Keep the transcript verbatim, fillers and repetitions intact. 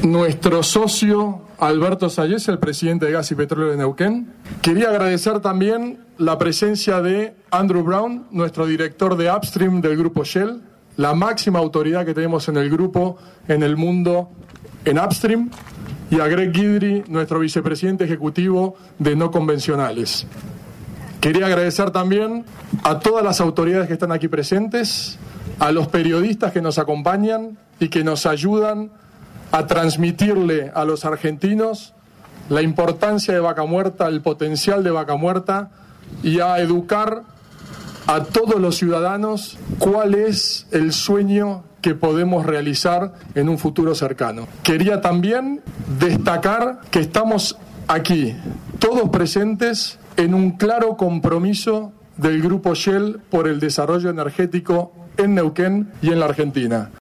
nuestro socio Alberto Sayez, el presidente de Gas y Petróleo de Neuquén. Quería agradecer también la presencia de Andrew Brown, nuestro director de Upstream del Grupo Shell, la máxima autoridad que tenemos en el grupo, en el mundo, en Upstream, y a Greg Guidry, nuestro vicepresidente ejecutivo de No Convencionales. Quería agradecer también a todas las autoridades que están aquí presentes, a los periodistas que nos acompañan y que nos ayudan a transmitirle a los argentinos la importancia de Vaca Muerta, el potencial de Vaca Muerta, y a educar a todos los ciudadanos cuál es el sueño que podemos realizar en un futuro cercano. Quería también destacar que estamos aquí, todos presentes, en un claro compromiso del Grupo Shell por el desarrollo energético en Neuquén y en la Argentina.